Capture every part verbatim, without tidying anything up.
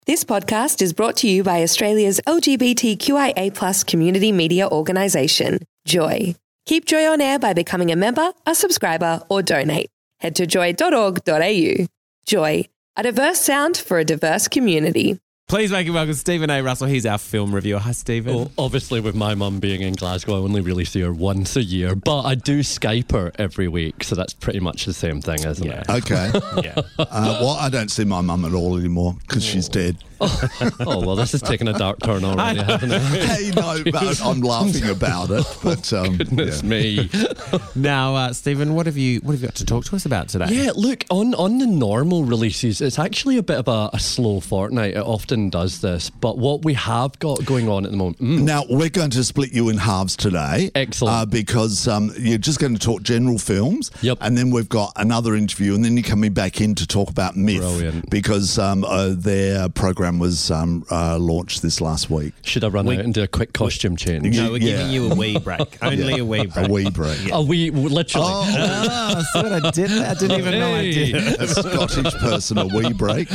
This podcast is brought to you by Australia's L G B T Q I A plus community media organisation, Joy. Keep Joy on air by becoming a member, a subscriber, or donate. Head to joy dot org dot a u. Joy, a diverse sound for a diverse community. Please make it welcome Stephen A. Russell. He's our film reviewer. Hi, Stephen. Well, obviously, with my mum being in Glasgow, I only really see her once a year, but I do Skype her every week, so that's pretty much the same thing, isn't Yeah. it? Okay. Yeah. Uh, well, I don't see my mum at all anymore because she's dead. Oh, well, this is taking a dark turn already, hasn't it? Hey, no, but I'm laughing about it. But um, Goodness yeah. me. Now, uh, Stephen, what have you what have you got to talk to us about today? Yeah, look, on, on the normal releases, it's actually a bit of a, a slow fortnight. It often does this. But what we have got going on at the moment... Mm, Now, we're going to split you in halves today. Excellent. Uh, because um, you're just going to talk general films. Yep. And then we've got another interview, and then you're coming back in to talk about Myth. Brilliant. Because um, uh, their program was um, uh, launched this last week. should I run We- out and do a quick costume change? No, we're Yeah. giving you a wee break. Only a wee break. A wee break. Oh, we literally... Oh, see what I did there? I didn't even know I Hey. did. A Scottish person, a wee break.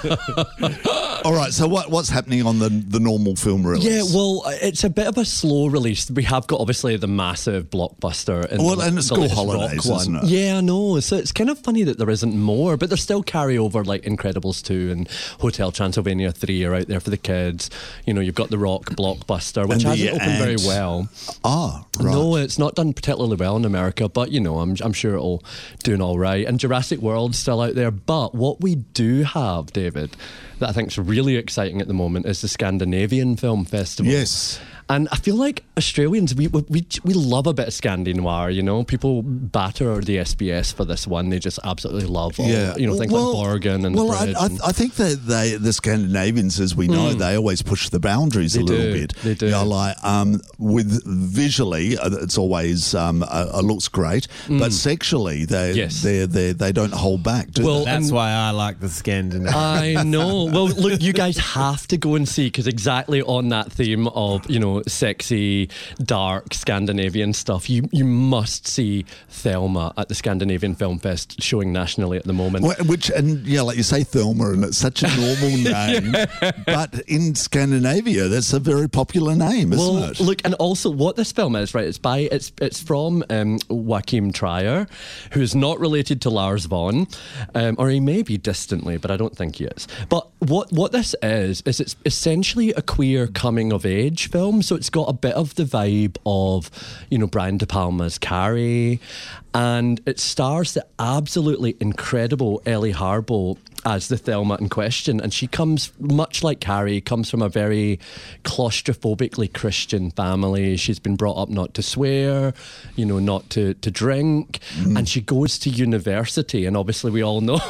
All right, so what what's happening on the the normal film release? Yeah, well, it's a bit of a slow release. We have got obviously the massive blockbuster, and Well, the, and it's the school latest holidays, Rock isn't one. it? Yeah, I know. So it's kind of funny that there isn't more, but there's still carryover like Incredibles two and Hotel Transylvania three are out there for the kids. You know, you've got the Rock blockbuster, which And the hasn't opened very Ant. well. Ah, right. No, it's not done particularly well in America, but you know, I'm I'm sure it'll doing all right. And Jurassic World's still out there, but what we do have, David, that I think's really exciting at the moment is the Scandinavian Film Festival. Yes. And I feel like Australians, we we we love a bit of Scandi noir, you know. People batter the S B S for this one. They just absolutely love all, Yeah, you know, things well, like Borgen and well, the I, Bridge. I, and- I think that they, the Scandinavians, as we know, they always push the boundaries They a little do, bit. they do. You know, like um, with visually, uh, it's always um, uh, uh, looks great, but sexually, they Yes. they they they don't hold back. Do Well, they? That's And- why I like the Scandinavian. I know. Well, look, you guys have to go and see, because exactly on that theme of, you know, sexy, dark Scandinavian stuff, you you must see Thelma at the Scandinavian Film Fest showing nationally at the moment. Wh- Which, and yeah, like you say, Thelma, and it's such a normal name, but in Scandinavia, that's a very popular name, isn't Well, it? look, and also what this film is, right? It's by it's it's from um, Joachim Trier, who is not related to Lars von, um, or he may be distantly, but I don't think he is. But what what this is is it's essentially a queer coming of age film. So it's got a bit of the vibe of, you know, Brian De Palma's Carrie, and it stars the absolutely incredible Ellie Harbo as the Thelma in question, and she comes, much like Carrie, comes from a very claustrophobically Christian family. She's been brought up not to swear, you know, not to, to drink, Mm. and she goes to university, and obviously we all know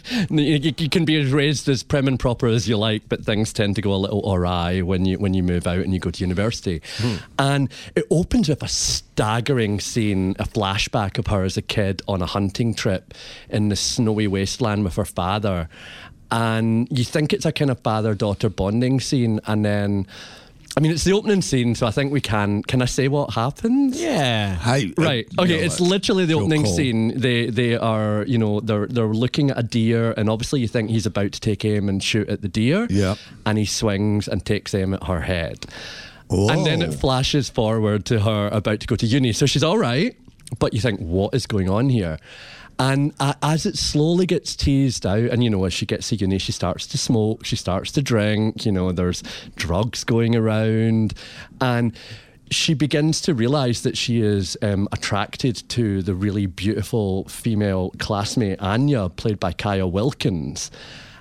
you, you can be as raised as prim and proper as you like, but things tend to go a little awry when you when you move out and you go to university. Mm. And it opens with a staggering scene, a flashback of her as a kid on a hunting trip in the snowy wasteland with her father. And you think it's a kind of father-daughter bonding scene, and then, I mean, it's the opening scene, so I think we can. Can I say what happens? Yeah. Hey, uh, Right. Okay. yeah, It's like, literally the your opening call. scene. They they are, you know, they're they're looking at a deer, and obviously you think he's about to take aim and shoot at the deer. Yeah. And he swings and takes aim at her head. Whoa. And then it flashes forward to her about to go to uni. So she's all right, but you think, what is going on here? And uh, as it slowly gets teased out, and, you know, as she gets to uni, she starts to smoke, she starts to drink, you know, there's drugs going around. And she begins to realise that she is um, attracted to the really beautiful female classmate, Anya, played by Kaya Wilkins.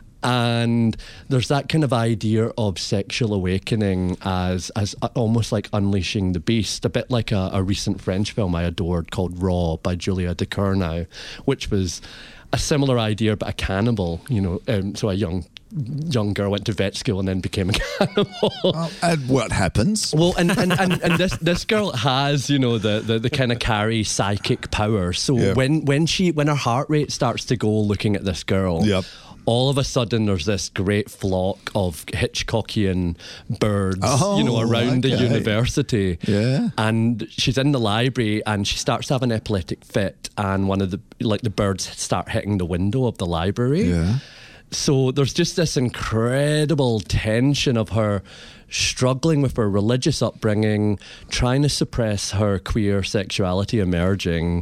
And there's that kind of idea of sexual awakening as as almost like unleashing the beast, a bit like a, a recent French film I adored called Raw by Julia Ducournau, which was a similar idea but a cannibal, you know, um, so a young young girl went to vet school and then became a cannibal. Oh, and what happens? Well, and, and, and, and this this girl has, you know, the, the, the kind of Carrie psychic power. So Yeah. when when she when her heart rate starts to go looking at this girl, Yep. all of a sudden there's this great flock of Hitchcockian birds, Oh, you know, around the okay. university. Yeah. And she's in the library and she starts to have an epileptic fit, and one of the like the birds start hitting the window of the library. Yeah. So there's just this incredible tension of her struggling with her religious upbringing, trying to suppress her queer sexuality emerging.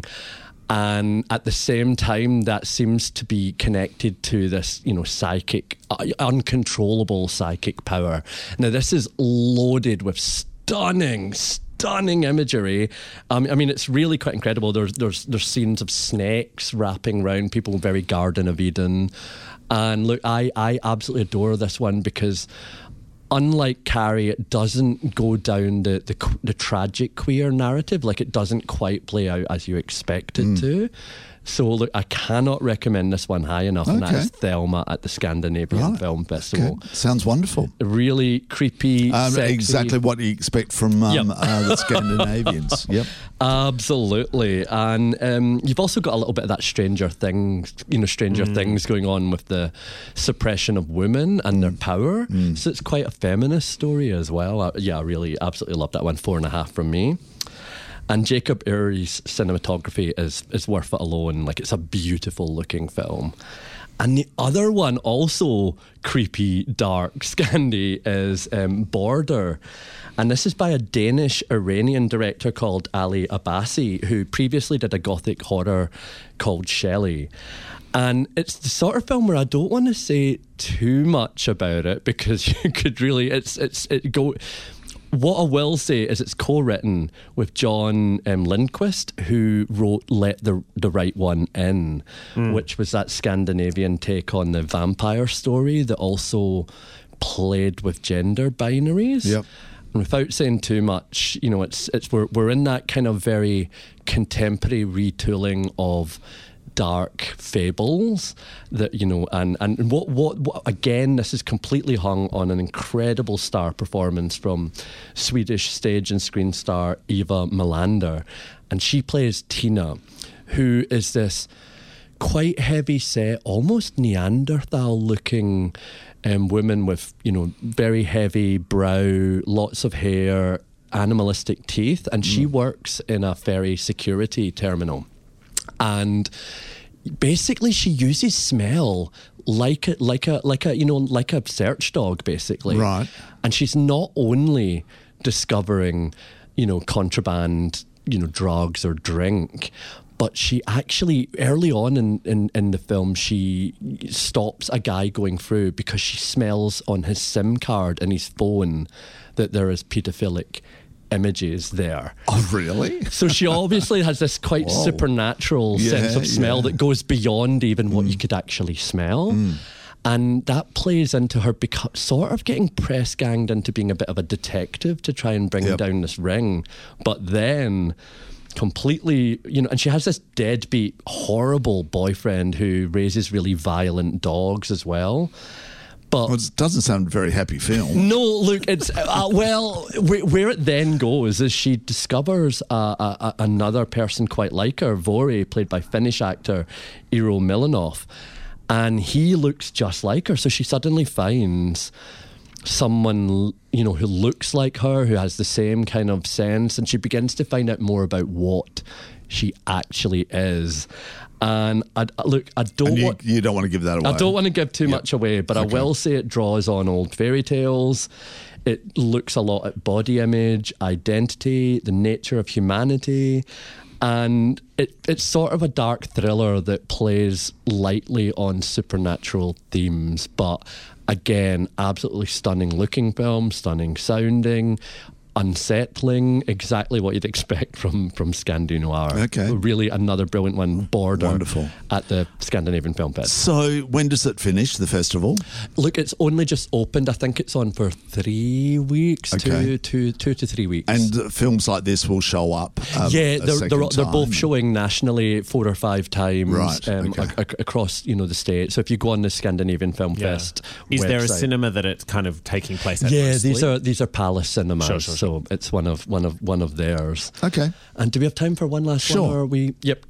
And at the same time, that seems to be connected to this, you know, psychic, uh, uncontrollable psychic power. Now, this is loaded with stunning, stunning imagery. Um, I mean, it's really quite incredible. There's there's there's scenes of snakes wrapping around people, very Garden of Eden. And look, I, I absolutely adore this one because, unlike Carrie, it doesn't go down the, the the tragic queer narrative. Like, it doesn't quite play out as you expect it mm. to. So, look, I cannot recommend this one high enough, okay. and that is Thelma at the Scandinavian right. Film Festival. Okay. Sounds wonderful. Really creepy, um, sexy. Exactly what you expect from um, yep. uh, the Scandinavians. Yep, absolutely. And um, you've also got a little bit of that Stranger Things, you know, Stranger mm. Things going on with the suppression of women and mm. their power. Mm. So it's quite a feminist story as well. Uh, yeah, I really, absolutely love that one. Four and a half from me. And Jacob Urey's cinematography is is worth it alone. Like, it's a beautiful looking film. And the other one, also creepy, dark, Scandi, is um, Border. And this is by a Danish-Iranian director called Ali Abbasi, who previously did a gothic horror called Shelley. And it's the sort of film where I don't want to say too much about it because you could really, it's it's it go. What I will say is it's co-written with John um, Lindquist, who wrote Let the the Right One In, mm. which was that Scandinavian take on the vampire story that also played with gender binaries. Yep. And without saying too much, you know, it's it's we're we're in that kind of very contemporary retooling of dark fables that, you know, and and what, what what again, this is completely hung on an incredible star performance from Swedish stage and screen star Eva Melander, and she plays Tina, who is this quite heavy set, almost Neanderthal looking um, woman with, you know, very heavy brow, lots of hair, animalistic teeth, and mm. she works in a ferry security terminal. And basically, she uses smell like a, like a, like a, you know, like a search dog, basically. Right. And she's not only discovering, you know, contraband, you know, drugs or drink, but she actually, early on in, in, in the film, she stops a guy going through because she smells on his SIM card in his phone that there is paedophilic images there. Oh, really? So she obviously has this quite Whoa. supernatural yeah, sense of smell yeah. that goes beyond even what mm. you could actually smell. Mm. And that plays into her beco- sort of getting press ganged into being a bit of a detective to try and bring yep. down this ring. But then completely, you know, and she has this deadbeat, horrible boyfriend who raises really violent dogs as well. But well, it doesn't sound a very happy film. No, look, it's uh, well, where, where it then goes is she discovers uh, a, a, another person quite like her, Vore, played by Finnish actor Eero Milanov, and he looks just like her. So she suddenly finds someone, you know, who looks like her, who has the same kind of sense, and she begins to find out more about what she actually is. And I, look, I don't and you, want you don't want to give that away. I don't want to give too yep. much away, but okay. I will say it draws on old fairy tales. It looks a lot at body image, identity, the nature of humanity, and it, it's sort of a dark thriller that plays lightly on supernatural themes, but again, absolutely stunning looking film, stunning sounding, unsettling, exactly what you'd expect from from Scandi Noir. Okay. Really another brilliant one, Border. Wonderful. At the Scandinavian Film Fest. So when does it finish, the festival? Look, it's only just opened. I think it's on for three weeks, okay. two, two, two to three weeks. And films like this will show up um, Yeah, they're, a they're, they're time. both showing nationally four or five times right. um, okay. a, a, across, you know, the state. So if you go on the Scandinavian Film yeah. Fest Is website, there a cinema that it's kind of taking place at? Yeah, mostly? these are these are Palace cinemas. Sure, sure, sure. So it's one of one of one of theirs. Okay. And do we have time for one last Sure. one? Or are we? Yep, cool.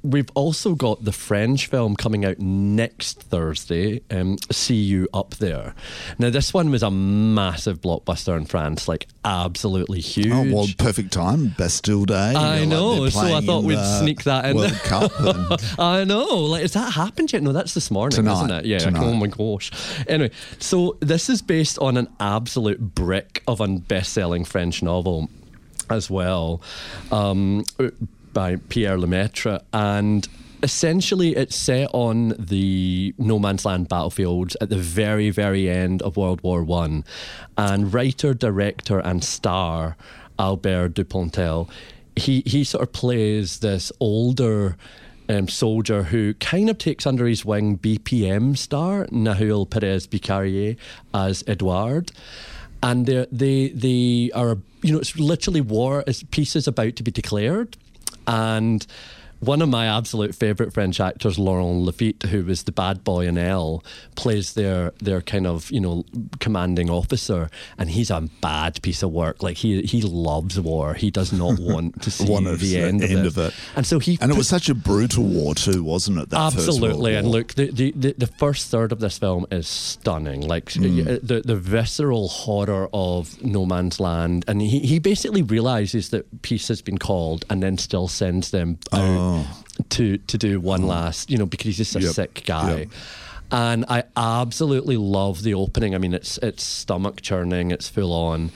we've also got the French film coming out next Thursday, um, See You Up There. Now, this one was a massive blockbuster in France, like absolutely huge. Oh, well, perfect time. Bastille Day. I You know, like so I playing thought in we'd the sneak that in. World Cup. And I know. Like, has that happened yet? No, that's this morning, Tonight, isn't it? Yeah. tonight. Oh my gosh. Anyway, so this is based on an absolute brick of a best-selling French novel as well, um, by Pierre Lemaitre, and essentially it's set on the no man's land battlefields at the very, very end of World War One, and writer, director, and star Albert Dupontel, he he sort of plays this older Um, soldier who kind of takes under his wing B P M star Nahul Perez Bicarrier as Edouard, and they they they are, you know, it's literally war. It's peace is about to be declared, and one of my absolute favourite French actors, Laurent Lafitte, who was the bad boy in Elle, plays their their kind of, you know, commanding officer, and he's a bad piece of work. Like he he loves war. He does not want to see One of the the end, end of, of it. it. And so he and it put- was such a brutal war too, wasn't it? That First World Absolutely, and War? look, the, the, the, the first third of this film is stunning. Like the the visceral horror of no man's land, and he, he basically realizes that peace has been called, and then still sends them out to to do one last, you know, because he's just a Yep. sick guy. Yep. And I absolutely love the opening. I mean, it's it's stomach churning, it's full on.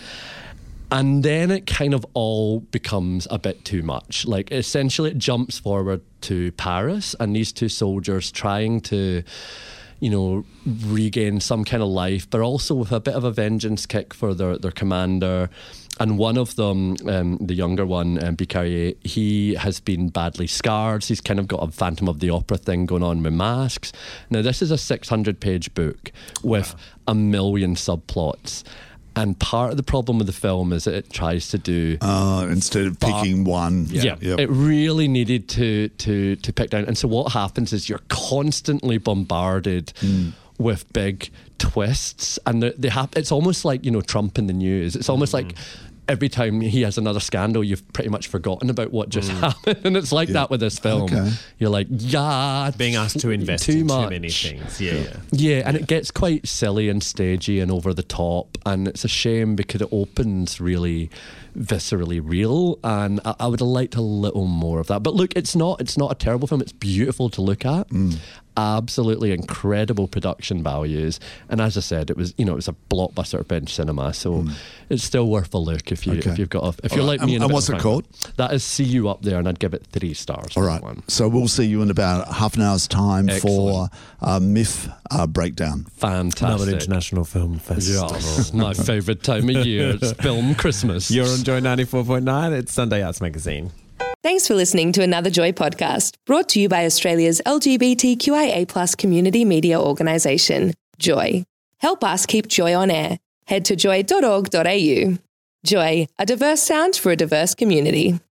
And then it kind of all becomes a bit too much. Like, essentially, it jumps forward to Paris and these two soldiers trying to, you know, regain some kind of life, but also with a bit of a vengeance kick for their, their commander. And one of them, um, the younger one, um, Bicarrier, he has been badly scarred. He's kind of got a Phantom of the Opera thing going on with masks. Now, this is a six hundred page book with wow. a million subplots. And part of the problem with the film is that it tries to do... Uh, instead of picking but, one. Yeah, yep. It really needed to, to, to pick down. And so what happens is you're constantly bombarded mm. with big twists. And they, they have, it's almost like, you know, Trump in the news. It's almost mm. like... every time he has another scandal, you've pretty much forgotten about what just mm. happened. And it's like yeah. that with this film. Okay. You're like, yeah. Being asked to invest too in much. too many things. Yeah, yeah. Yeah, and it gets quite silly and stagey and over the top. And it's a shame because it opens really viscerally real. And I, I would have liked a little more of that. But look, it's not, it's not a terrible film. It's beautiful to look at. Mm. Absolutely incredible production values, and as I said, it was, you know, it was a blockbuster bench cinema, so mm. it's still worth a look if you okay. if you've got a, if you're All like right. me. And, and and what's it called? That is See You Up There, and I'd give it three stars. All for right, that one. so we'll see you in about half an hour's time Excellent. for uh, M I F uh, breakdown. Fantastic, another international film festival. Yes, my favourite time of year. It's film Christmas. You're on Joy ninety-four point nine. It's Sunday Arts Magazine. Thanks for listening to another Joy podcast, brought to you by Australia's L G B T Q I A plus community media organisation, Joy. Help us keep Joy on air. Head to joy dot org dot a u. Joy, a diverse sound for a diverse community.